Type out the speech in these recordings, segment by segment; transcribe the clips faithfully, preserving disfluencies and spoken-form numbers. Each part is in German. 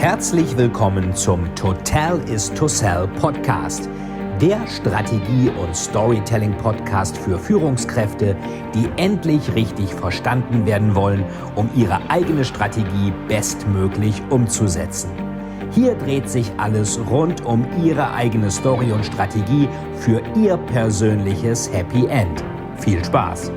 Herzlich willkommen zum Total is to Sell Podcast, der Strategie- und Storytelling-Podcast für Führungskräfte, die endlich richtig verstanden werden wollen, um ihre eigene Strategie bestmöglich umzusetzen. Hier dreht sich alles rund um Ihre eigene Story und Strategie für Ihr persönliches Happy End. Viel Spaß!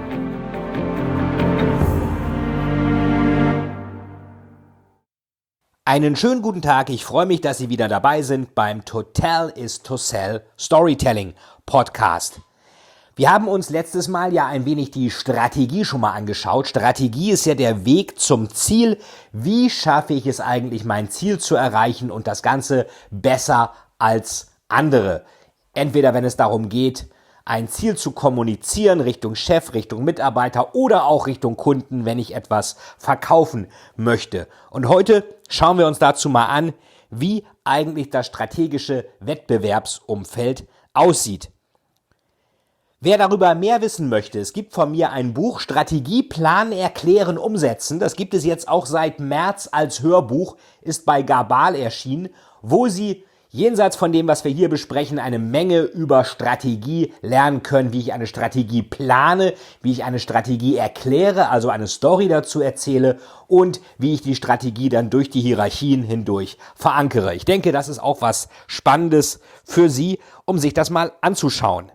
Einen schönen guten Tag, ich freue mich, dass Sie wieder dabei sind beim Total is to Sell Storytelling Podcast. Wir haben uns letztes Mal ja ein wenig die Strategie schon mal angeschaut. Strategie ist ja der Weg zum Ziel. Wie schaffe ich es eigentlich, mein Ziel zu erreichen und das Ganze besser als andere? Entweder wenn es darum geht, ein Ziel zu kommunizieren Richtung Chef, Richtung Mitarbeiter oder auch Richtung Kunden, wenn ich etwas verkaufen möchte. Und heute schauen wir uns dazu mal an, wie eigentlich das strategische Wettbewerbsumfeld aussieht. Wer darüber mehr wissen möchte, es gibt von mir ein Buch Strategie, Planen, Erklären, Umsetzen. Das gibt es jetzt auch seit März als Hörbuch, ist bei Gabal erschienen, wo Sie jenseits von dem, was wir hier besprechen, eine Menge über Strategie lernen können, wie ich eine Strategie plane, wie ich eine Strategie erkläre, also eine Story dazu erzähle und wie ich die Strategie dann durch die Hierarchien hindurch verankere. Ich denke, das ist auch was Spannendes für Sie, um sich das mal anzuschauen.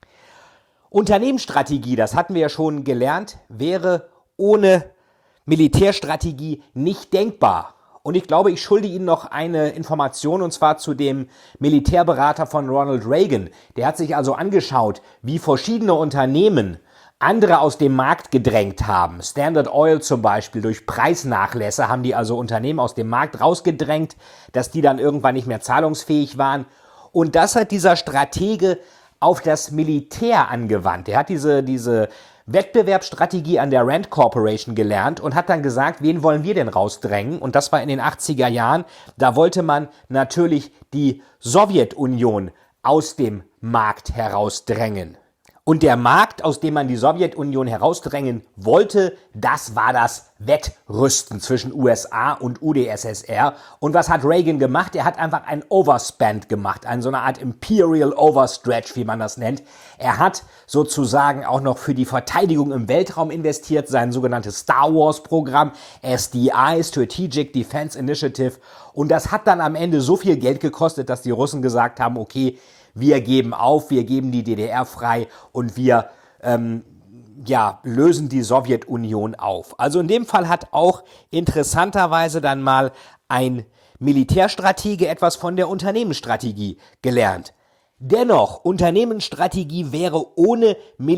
Unternehmensstrategie, das hatten wir ja schon gelernt, wäre ohne Militärstrategie nicht denkbar. Und ich glaube, ich schulde Ihnen noch eine Information, und zwar zu dem Militärberater von Ronald Reagan. Der hat sich also angeschaut, wie verschiedene Unternehmen andere aus dem Markt gedrängt haben. Standard Oil zum Beispiel, durch Preisnachlässe haben die also Unternehmen aus dem Markt rausgedrängt, dass die dann irgendwann nicht mehr zahlungsfähig waren. Und das hat dieser Stratege auf das Militär angewandt. Er hat diese, diese Wettbewerbsstrategie an der Rand Corporation gelernt und hat dann gesagt, wen wollen wir denn rausdrängen? Und das war in den achtziger Jahren. Da wollte man natürlich die Sowjetunion aus dem Markt herausdrängen. Und der Markt, aus dem man die Sowjetunion herausdrängen wollte, das war das Wettrüsten zwischen U S A und U d S S R. Und was hat Reagan gemacht? Er hat einfach ein Overspend gemacht, eine so eine Art Imperial Overstretch, wie man das nennt. Er hat sozusagen auch noch für die Verteidigung im Weltraum investiert, sein sogenanntes Star Wars Programm, S D I, Strategic Defense Initiative. Und das hat dann am Ende so viel Geld gekostet, dass die Russen gesagt haben, okay, wir geben auf, wir geben die D D R frei und wir ähm, ja, lösen die Sowjetunion auf. Also in dem Fall hat auch interessanterweise dann mal ein Militärstratege etwas von der Unternehmensstrategie gelernt. Dennoch, Unternehmensstrategie wäre ohne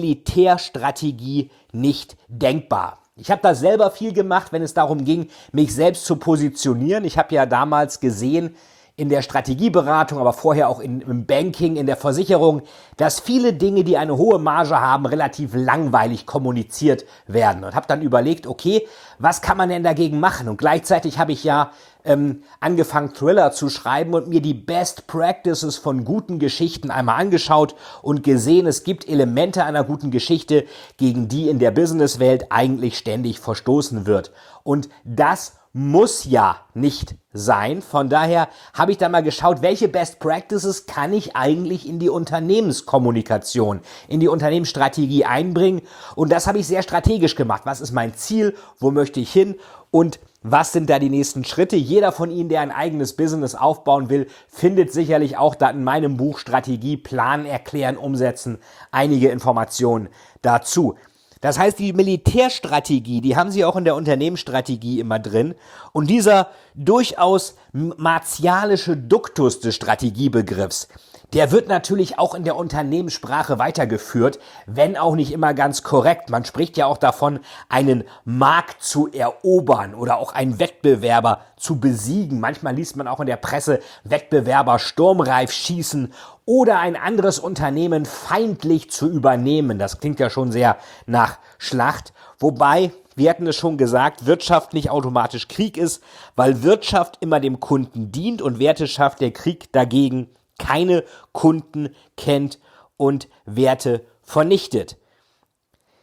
Militärstrategie nicht denkbar. Ich habe da selber viel gemacht, wenn es darum ging, mich selbst zu positionieren. Ich habe ja damals gesehen, in der Strategieberatung, aber vorher auch in, im Banking, in der Versicherung, dass viele Dinge, die eine hohe Marge haben, relativ langweilig kommuniziert werden. Und habe dann überlegt, okay, was kann man denn dagegen machen? Und gleichzeitig habe ich ja ähm, angefangen, Thriller zu schreiben und mir die Best Practices von guten Geschichten einmal angeschaut und gesehen, es gibt Elemente einer guten Geschichte, gegen die in der Businesswelt eigentlich ständig verstoßen wird. Und das muss ja nicht sein. Von daher habe ich da mal geschaut, welche Best Practices kann ich eigentlich in die Unternehmenskommunikation, in die Unternehmensstrategie einbringen. Und das habe ich sehr strategisch gemacht. Was ist mein Ziel? Wo möchte ich hin? Und was sind da die nächsten Schritte? Jeder von Ihnen, der ein eigenes Business aufbauen will, findet sicherlich auch da in meinem Buch Strategie, Planen, Erklären, Umsetzen einige Informationen dazu. Das heißt, die Militärstrategie, die haben Sie auch in der Unternehmensstrategie immer drin. Und dieser durchaus martialische Duktus des Strategiebegriffs, der wird natürlich auch in der Unternehmenssprache weitergeführt, wenn auch nicht immer ganz korrekt. Man spricht ja auch davon, einen Markt zu erobern oder auch einen Wettbewerber zu besiegen. Manchmal liest man auch in der Presse, Wettbewerber sturmreif schießen oder ein anderes Unternehmen feindlich zu übernehmen. Das klingt ja schon sehr nach Schlacht. Wobei, wir hatten es schon gesagt, Wirtschaft nicht automatisch Krieg ist, weil Wirtschaft immer dem Kunden dient und Werte schafft, der Krieg dagegen keine Kunden kennt und Werte vernichtet.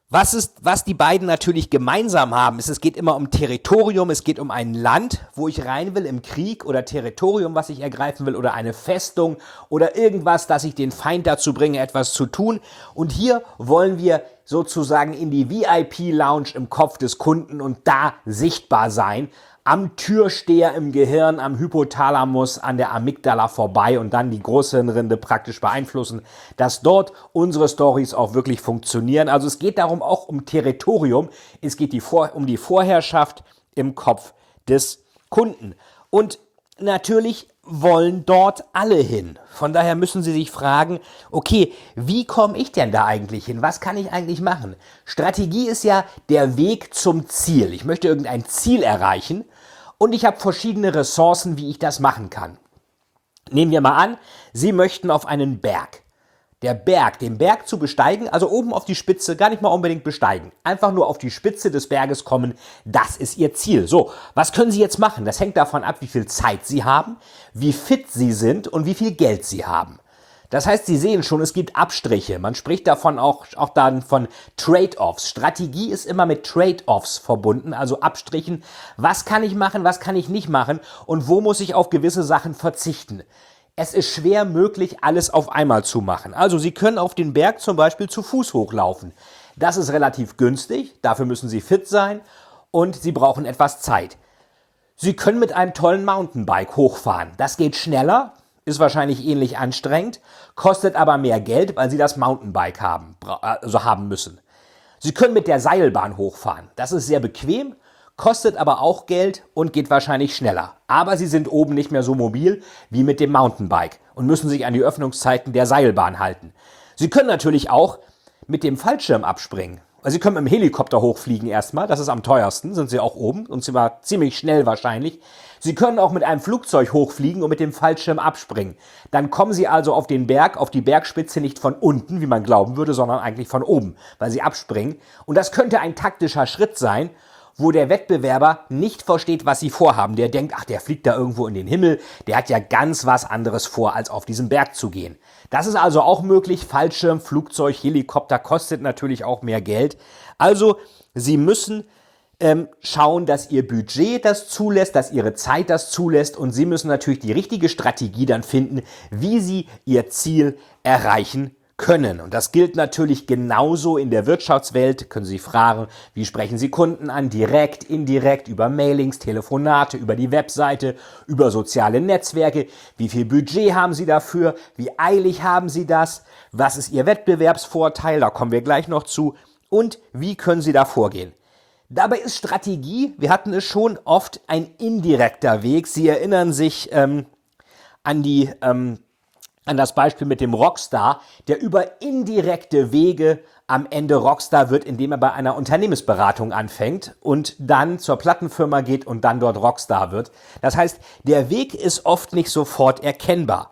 Was ist, was die beiden natürlich gemeinsam haben, ist, es geht immer um Territorium, es geht um ein Land, wo ich rein will im Krieg oder Territorium, was ich ergreifen will oder eine Festung oder irgendwas, das ich den Feind dazu bringe, etwas zu tun. Und hier wollen wir sozusagen in die V I P-Lounge im Kopf des Kunden und da sichtbar sein. Am Türsteher im Gehirn, am Hypothalamus, an der Amygdala vorbei und dann die Großhirnrinde praktisch beeinflussen, dass dort unsere Stories auch wirklich funktionieren. Also es geht darum auch um Territorium, es geht die Vor- um die Vorherrschaft im Kopf des Kunden. Und natürlich wollen dort alle hin. Von daher müssen Sie sich fragen, okay, wie komme ich denn da eigentlich hin? Was kann ich eigentlich machen? Strategie ist ja der Weg zum Ziel. Ich möchte irgendein Ziel erreichen und ich habe verschiedene Ressourcen, wie ich das machen kann. Nehmen wir mal an, Sie möchten auf einen Berg. Der Berg, den Berg zu besteigen, also oben auf die Spitze, gar nicht mal unbedingt besteigen. Einfach nur auf die Spitze des Berges kommen, das ist Ihr Ziel. So, was können Sie jetzt machen? Das hängt davon ab, wie viel Zeit Sie haben, wie fit Sie sind und wie viel Geld Sie haben. Das heißt, Sie sehen schon, es gibt Abstriche. Man spricht davon auch, auch dann von Trade-offs. Strategie ist immer mit Trade-offs verbunden, also Abstrichen. Was kann ich machen, was kann ich nicht machen und wo muss ich auf gewisse Sachen verzichten? Es ist schwer möglich, alles auf einmal zu machen. Also Sie können auf den Berg zum Beispiel zu Fuß hochlaufen. Das ist relativ günstig, dafür müssen Sie fit sein und Sie brauchen etwas Zeit. Sie können mit einem tollen Mountainbike hochfahren. Das geht schneller, ist wahrscheinlich ähnlich anstrengend, kostet aber mehr Geld, weil Sie das Mountainbike haben, also haben müssen. Sie können mit der Seilbahn hochfahren. Das ist sehr bequem, kostet aber auch Geld und geht wahrscheinlich schneller. Aber Sie sind oben nicht mehr so mobil wie mit dem Mountainbike und müssen sich an die Öffnungszeiten der Seilbahn halten. Sie können natürlich auch mit dem Fallschirm abspringen. Also Sie können mit dem Helikopter hochfliegen erstmal, das ist am teuersten, sind Sie auch oben und zwar ziemlich schnell wahrscheinlich. Sie können auch mit einem Flugzeug hochfliegen und mit dem Fallschirm abspringen. Dann kommen Sie also auf den Berg, auf die Bergspitze nicht von unten, wie man glauben würde, sondern eigentlich von oben, weil Sie abspringen. Und das könnte ein taktischer Schritt sein, wo der Wettbewerber nicht versteht, was sie vorhaben. Der denkt, ach, der fliegt da irgendwo in den Himmel, der hat ja ganz was anderes vor, als auf diesen Berg zu gehen. Das ist also auch möglich. Fallschirm, Flugzeug, Helikopter kostet natürlich auch mehr Geld. Also, Sie müssen ähm, schauen, dass Ihr Budget das zulässt, dass Ihre Zeit das zulässt und Sie müssen natürlich die richtige Strategie dann finden, wie Sie Ihr Ziel erreichen können. Und das gilt natürlich genauso in der Wirtschaftswelt. Können Sie fragen, wie sprechen Sie Kunden an? Direkt, indirekt, über Mailings, Telefonate, über die Webseite, über soziale Netzwerke. Wie viel Budget haben Sie dafür? Wie eilig haben Sie das? Was ist Ihr Wettbewerbsvorteil? Da kommen wir gleich noch zu. Und wie können Sie da vorgehen? Dabei ist Strategie, wir hatten es schon, oft ein indirekter Weg. Sie erinnern sich ähm, an die ähm, an das Beispiel mit dem Rockstar, der über indirekte Wege am Ende Rockstar wird, indem er bei einer Unternehmensberatung anfängt und dann zur Plattenfirma geht und dann dort Rockstar wird. Das heißt, der Weg ist oft nicht sofort erkennbar.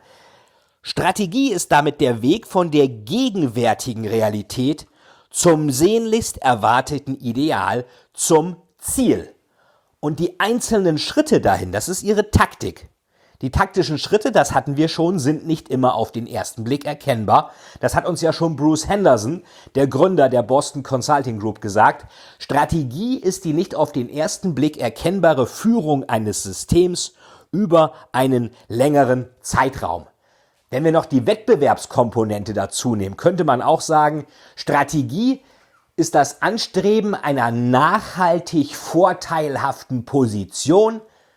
Strategie ist damit der Weg von der gegenwärtigen Realität zum sehnlichst erwarteten Ideal, zum Ziel. Und die einzelnen Schritte dahin, das ist ihre Taktik. Die taktischen Schritte, das hatten wir schon, sind nicht immer auf den ersten Blick erkennbar. Das hat uns ja schon Bruce Henderson, der Gründer der Boston Consulting Group, gesagt. Strategie ist die nicht auf den ersten Blick erkennbare Führung eines Systems über einen längeren Zeitraum. Wenn wir noch die Wettbewerbskomponente dazu nehmen, könnte man auch sagen, Strategie ist das Anstreben einer nachhaltig vorteilhaften Position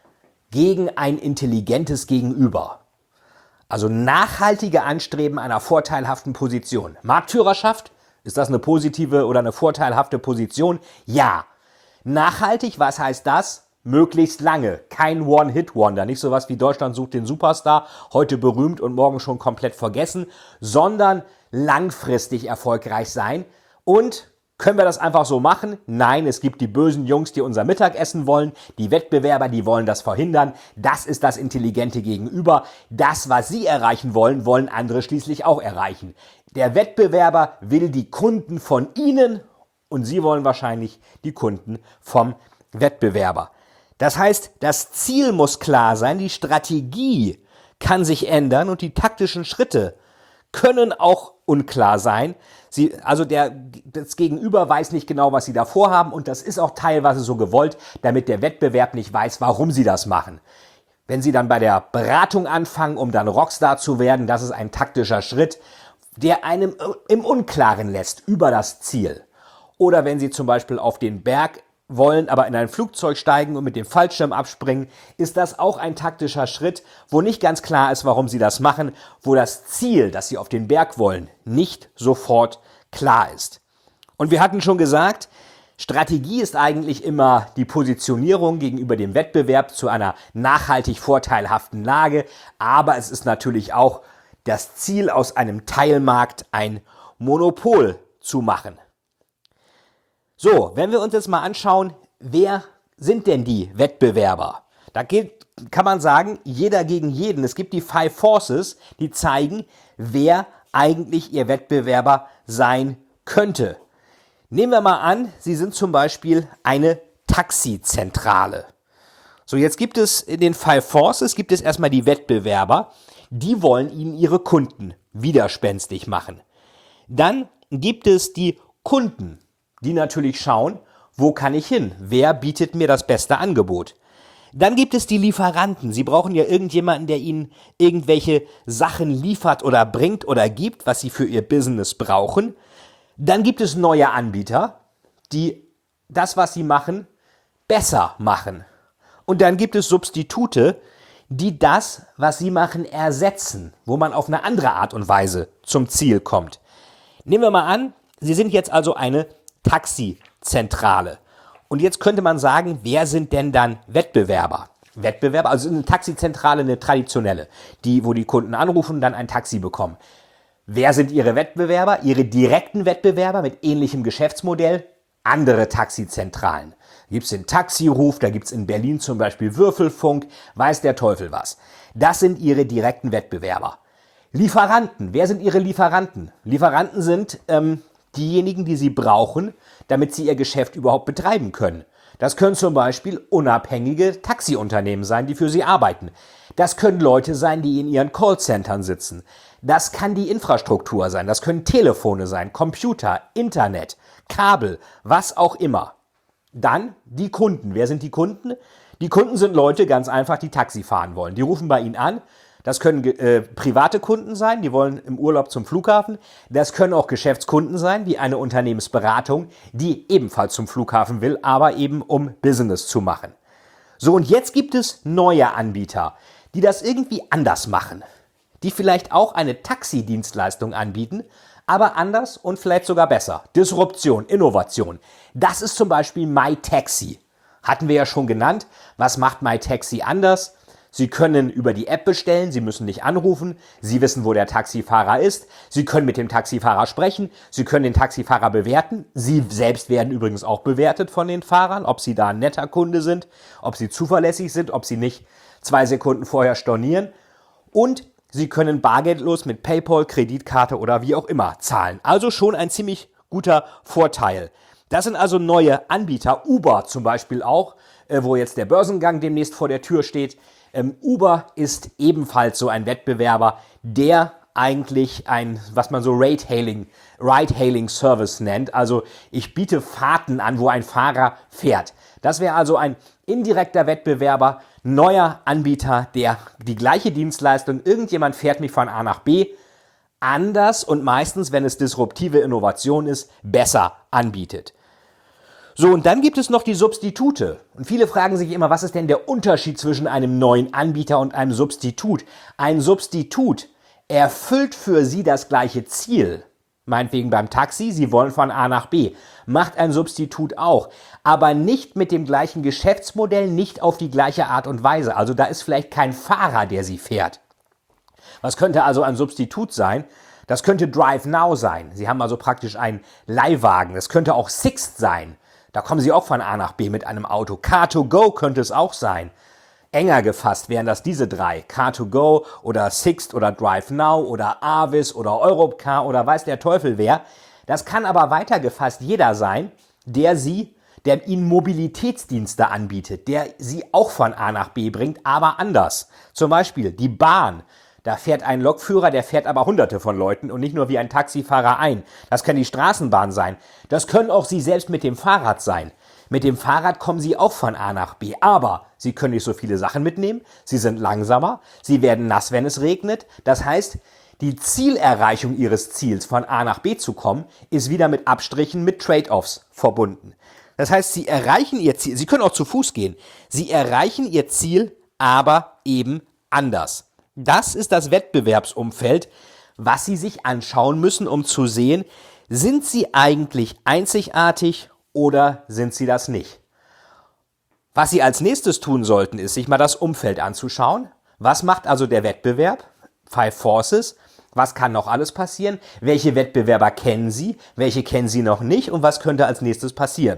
gegen ein intelligentes Gegenüber. Also nachhaltige Anstreben einer vorteilhaften Position. Marktführerschaft, ist das eine positive oder eine vorteilhafte Position? Ja. Nachhaltig, was heißt das? Möglichst lange. Kein One-Hit-Wonder. Nicht sowas wie Deutschland sucht den Superstar, heute berühmt und morgen schon komplett vergessen, sondern langfristig erfolgreich sein. Und können wir das einfach so machen? Nein, es gibt die bösen Jungs, die unser Mittagessen wollen, die Wettbewerber, die wollen das verhindern. Das ist das intelligente Gegenüber. Das, was Sie erreichen wollen, wollen andere schließlich auch erreichen. Der Wettbewerber will die Kunden von Ihnen und Sie wollen wahrscheinlich die Kunden vom Wettbewerber. Das heißt, das Ziel muss klar sein, die Strategie kann sich ändern und die taktischen Schritte können auch unklar sein. Sie, also der, das Gegenüber weiß nicht genau, was sie da vorhaben und das ist auch teilweise so gewollt, damit der Wettbewerb nicht weiß, warum sie das machen. Wenn sie dann bei der Beratung anfangen, um dann Rockstar zu werden, das ist ein taktischer Schritt, der einem im Unklaren lässt über das Ziel. Oder wenn sie zum Beispiel auf den Berg wollen, aber in ein Flugzeug steigen und mit dem Fallschirm abspringen, ist das auch ein taktischer Schritt, wo nicht ganz klar ist, warum sie das machen, wo das Ziel, das sie auf den Berg wollen, nicht sofort klar ist. Und wir hatten schon gesagt, Strategie ist eigentlich immer die Positionierung gegenüber dem Wettbewerb zu einer nachhaltig vorteilhaften Lage, aber es ist natürlich auch das Ziel, aus einem Teilmarkt ein Monopol zu machen. So, wenn wir uns jetzt mal anschauen, wer sind denn die Wettbewerber? Da geht, kann man sagen, jeder gegen jeden. Es gibt die Five Forces, die zeigen, wer eigentlich ihr Wettbewerber sein könnte. Nehmen wir mal an, Sie sind zum Beispiel eine Taxizentrale. So, jetzt gibt es in den Five Forces, gibt es erstmal die Wettbewerber, die wollen Ihnen ihre Kunden widerspenstig machen. Dann gibt es die Kunden, die natürlich schauen, wo kann ich hin? Wer bietet mir das beste Angebot? Dann gibt es die Lieferanten. Sie brauchen ja irgendjemanden, der Ihnen irgendwelche Sachen liefert oder bringt oder gibt, was Sie für Ihr Business brauchen. Dann gibt es neue Anbieter, die das, was sie machen, besser machen. Und dann gibt es Substitute, die das, was sie machen, ersetzen, wo man auf eine andere Art und Weise zum Ziel kommt. Nehmen wir mal an, Sie sind jetzt also eine Taxizentrale. Und jetzt könnte man sagen, wer sind denn dann Wettbewerber? Wettbewerber, also eine Taxizentrale, eine traditionelle, die, wo die Kunden anrufen und dann ein Taxi bekommen. Wer sind Ihre Wettbewerber? Ihre direkten Wettbewerber mit ähnlichem Geschäftsmodell? Andere Taxizentralen. Da gibt es den Taxiruf, da gibt es in Berlin zum Beispiel Würfelfunk, weiß der Teufel was. Das sind Ihre direkten Wettbewerber. Lieferanten, wer sind Ihre Lieferanten? Lieferanten sind ähm, diejenigen, die Sie brauchen, damit Sie Ihr Geschäft überhaupt betreiben können. Das können zum Beispiel unabhängige Taxiunternehmen sein, die für Sie arbeiten. Das können Leute sein, die in ihren Callcentern sitzen. Das kann die Infrastruktur sein, das können Telefone sein, Computer, Internet, Kabel, was auch immer. Dann die Kunden. Wer sind die Kunden? Die Kunden sind Leute, ganz einfach, die Taxi fahren wollen. Die rufen bei Ihnen an. Das können äh, private Kunden sein, die wollen im Urlaub zum Flughafen. Das können auch Geschäftskunden sein, wie eine Unternehmensberatung, die ebenfalls zum Flughafen will, aber eben um Business zu machen. So, und jetzt gibt es neue Anbieter, die das irgendwie anders machen. Die vielleicht auch eine Taxidienstleistung anbieten, aber anders und vielleicht sogar besser. Disruption, Innovation. Das ist zum Beispiel MyTaxi. Hatten wir ja schon genannt. Was macht MyTaxi anders? Sie können über die App bestellen, Sie müssen nicht anrufen, Sie wissen, wo der Taxifahrer ist, Sie können mit dem Taxifahrer sprechen, Sie können den Taxifahrer bewerten, Sie selbst werden übrigens auch bewertet von den Fahrern, ob Sie da ein netter Kunde sind, ob Sie zuverlässig sind, ob Sie nicht zwei Sekunden vorher stornieren und Sie können bargeldlos mit PayPal, Kreditkarte oder wie auch immer zahlen. Also schon ein ziemlich guter Vorteil. Das sind also neue Anbieter, Uber zum Beispiel auch, wo jetzt der Börsengang demnächst vor der Tür steht. Ähm, Uber ist ebenfalls so ein Wettbewerber, der eigentlich ein, was man so Ride-Hailing, Ride-Hailing-Service nennt. Also ich biete Fahrten an, wo ein Fahrer fährt. Das wäre also ein indirekter Wettbewerber, neuer Anbieter, der die gleiche Dienstleistung, irgendjemand fährt mich von A nach B, anders und meistens, wenn es disruptive Innovation ist, besser anbietet. So, und dann gibt es noch die Substitute. Und viele fragen sich immer, was ist denn der Unterschied zwischen einem neuen Anbieter und einem Substitut? Ein Substitut erfüllt für Sie das gleiche Ziel. Meinetwegen beim Taxi, Sie wollen von A nach B. Macht ein Substitut auch. Aber nicht mit dem gleichen Geschäftsmodell, nicht auf die gleiche Art und Weise. Also da ist vielleicht kein Fahrer, der Sie fährt. Was könnte also ein Substitut sein? Das könnte DriveNow sein. Sie haben also praktisch einen Leihwagen. Das könnte auch Sixt sein. Da kommen Sie auch von A nach B mit einem Auto. Car to Go könnte es auch sein. Enger gefasst wären das diese drei. Car to Go oder Sixt oder DriveNow oder Avis oder Europcar oder weiß der Teufel wer. Das kann aber weiter gefasst jeder sein, der Sie, der Ihnen Mobilitätsdienste anbietet, der Sie auch von A nach B bringt, aber anders. Zum Beispiel die Bahn. Da fährt ein Lokführer, der fährt aber hunderte von Leuten und nicht nur wie ein Taxifahrer ein. Das kann die Straßenbahn sein. Das können auch Sie selbst mit dem Fahrrad sein. Mit dem Fahrrad kommen Sie auch von A nach B. Aber Sie können nicht so viele Sachen mitnehmen. Sie sind langsamer. Sie werden nass, wenn es regnet. Das heißt, die Zielerreichung Ihres Ziels, von A nach B zu kommen, ist wieder mit Abstrichen, mit Trade-offs verbunden. Das heißt, Sie erreichen Ihr Ziel. Sie können auch zu Fuß gehen. Sie erreichen Ihr Ziel, aber eben anders. Das ist das Wettbewerbsumfeld, was Sie sich anschauen müssen, um zu sehen, sind Sie eigentlich einzigartig oder sind Sie das nicht? Was Sie als nächstes tun sollten, ist, sich mal das Umfeld anzuschauen. Was macht also der Wettbewerb? Five Forces. Was kann noch alles passieren? Welche Wettbewerber kennen Sie? Welche kennen Sie noch nicht? Und was könnte als nächstes passieren?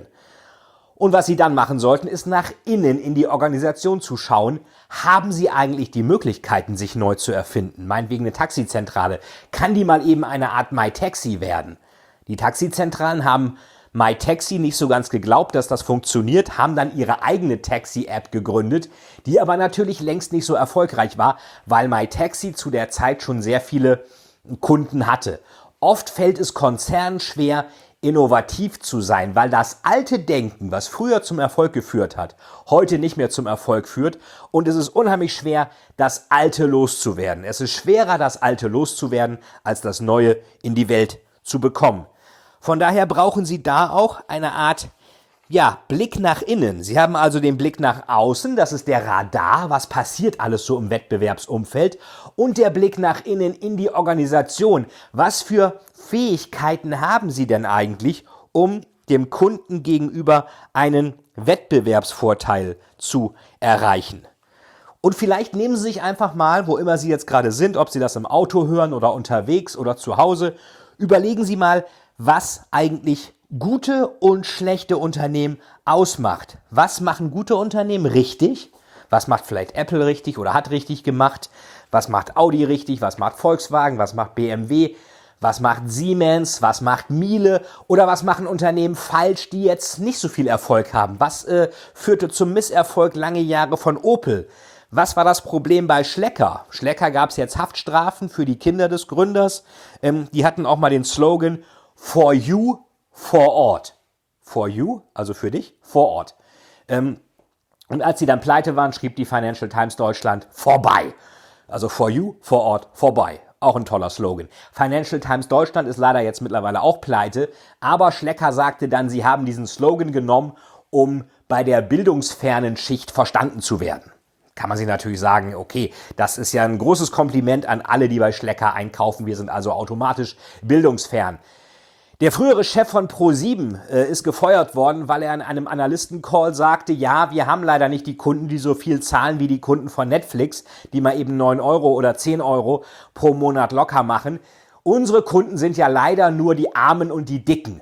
Und was Sie dann machen sollten, ist nach innen in die Organisation zu schauen. Haben Sie eigentlich die Möglichkeiten, sich neu zu erfinden? Meinetwegen eine Taxizentrale. Kann die mal eben eine Art MyTaxi werden? Die Taxizentralen haben MyTaxi nicht so ganz geglaubt, dass das funktioniert, haben dann ihre eigene Taxi-App gegründet, die aber natürlich längst nicht so erfolgreich war, weil MyTaxi zu der Zeit schon sehr viele Kunden hatte. Oft fällt es Konzernen schwer, innovativ zu sein, weil das alte Denken, was früher zum Erfolg geführt hat, heute nicht mehr zum Erfolg führt und es ist unheimlich schwer, das Alte loszuwerden. Es ist schwerer, das Alte loszuwerden, als das Neue in die Welt zu bekommen. Von daher brauchen Sie da auch eine Art, ja, Blick nach innen. Sie haben also den Blick nach außen, das ist der Radar, was passiert alles so im Wettbewerbsumfeld, und der Blick nach innen in die Organisation. Was für Fähigkeiten haben Sie denn eigentlich, um dem Kunden gegenüber einen Wettbewerbsvorteil zu erreichen? Und vielleicht nehmen Sie sich einfach mal, wo immer Sie jetzt gerade sind, ob Sie das im Auto hören oder unterwegs oder zu Hause, überlegen Sie mal, was eigentlich gute und schlechte Unternehmen ausmacht. Was machen gute Unternehmen richtig? Was macht vielleicht Apple richtig oder hat richtig gemacht? Was macht Audi richtig? Was macht Volkswagen? Was macht B M W? Was macht Siemens? Was macht Miele? Oder was machen Unternehmen falsch, die jetzt nicht so viel Erfolg haben? Was äh, führte zum Misserfolg lange Jahre von Opel? Was war das Problem bei Schlecker? Schlecker gab es jetzt Haftstrafen für die Kinder des Gründers. Ähm, die hatten auch mal den Slogan For you, vor Ort. For you, also für dich, vor Ort. Ähm, und als sie dann pleite waren, schrieb die Financial Times Deutschland vorbei. Also for you, vor Ort, vorbei. Auch ein toller Slogan. Financial Times Deutschland ist leider jetzt mittlerweile auch pleite, aber Schlecker sagte dann, sie haben diesen Slogan genommen, um bei der bildungsfernen Schicht verstanden zu werden. Kann man sich natürlich sagen, okay, das ist ja ein großes Kompliment an alle, die bei Schlecker einkaufen. Wir sind also automatisch bildungsfern. Der frühere Chef von ProSieben äh, ist gefeuert worden, weil er in einem Analystencall sagte, ja, wir haben leider nicht die Kunden, die so viel zahlen wie die Kunden von Netflix, die mal eben neun Euro oder zehn Euro pro Monat locker machen. Unsere Kunden sind ja leider nur die Armen und die Dicken.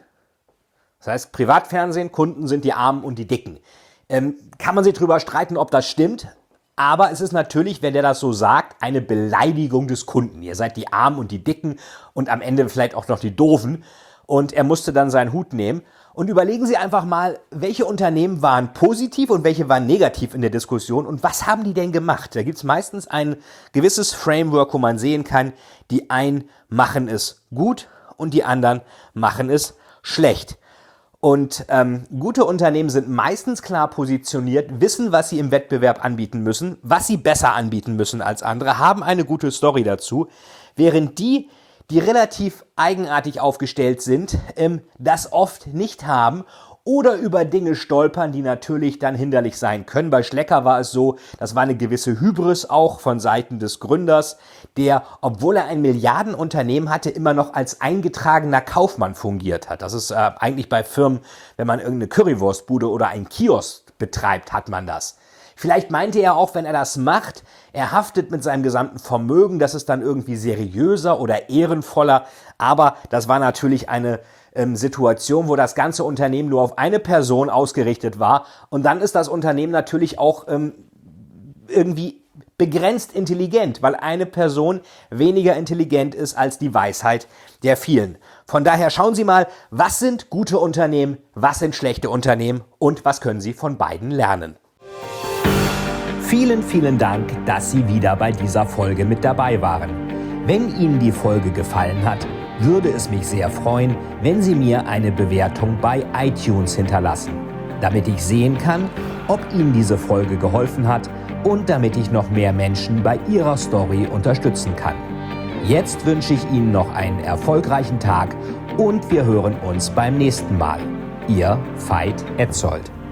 Das heißt, Privatfernsehen, Kunden sind die Armen und die Dicken. Ähm, kann man sich drüber streiten, ob das stimmt? Aber es ist natürlich, wenn der das so sagt, eine Beleidigung des Kunden. Ihr seid die Armen und die Dicken und am Ende vielleicht auch noch die Doofen. Und er musste dann seinen Hut nehmen. Und überlegen Sie einfach mal, welche Unternehmen waren positiv und welche waren negativ in der Diskussion und was haben die denn gemacht? Da gibt es meistens ein gewisses Framework, wo man sehen kann, die einen machen es gut und die anderen machen es schlecht. Und ähm, gute Unternehmen sind meistens klar positioniert, wissen, was sie im Wettbewerb anbieten müssen, was sie besser anbieten müssen als andere, haben eine gute Story dazu, während die, die relativ eigenartig aufgestellt sind, ähm, das oft nicht haben oder über Dinge stolpern, die natürlich dann hinderlich sein können. Bei Schlecker war es so, das war eine gewisse Hybris auch von Seiten des Gründers, der, obwohl er ein Milliardenunternehmen hatte, immer noch als eingetragener Kaufmann fungiert hat. Das ist äh, eigentlich bei Firmen, wenn man irgendeine Currywurstbude oder einen Kiosk betreibt, hat man das. Vielleicht meinte er auch, wenn er das macht, er haftet mit seinem gesamten Vermögen, das ist dann irgendwie seriöser oder ehrenvoller. Aber das war natürlich eine ähm, Situation, wo das ganze Unternehmen nur auf eine Person ausgerichtet war. Und dann ist das Unternehmen natürlich auch ähm, irgendwie begrenzt intelligent, weil eine Person weniger intelligent ist als die Weisheit der vielen. Von daher schauen Sie mal, was sind gute Unternehmen, was sind schlechte Unternehmen und was können Sie von beiden lernen. Vielen, vielen Dank, dass Sie wieder bei dieser Folge mit dabei waren. Wenn Ihnen die Folge gefallen hat, würde es mich sehr freuen, wenn Sie mir eine Bewertung bei iTunes hinterlassen, damit ich sehen kann, ob Ihnen diese Folge geholfen hat und damit ich noch mehr Menschen bei ihrer Story unterstützen kann. Jetzt wünsche ich Ihnen noch einen erfolgreichen Tag und wir hören uns beim nächsten Mal. Ihr Veit Etzold.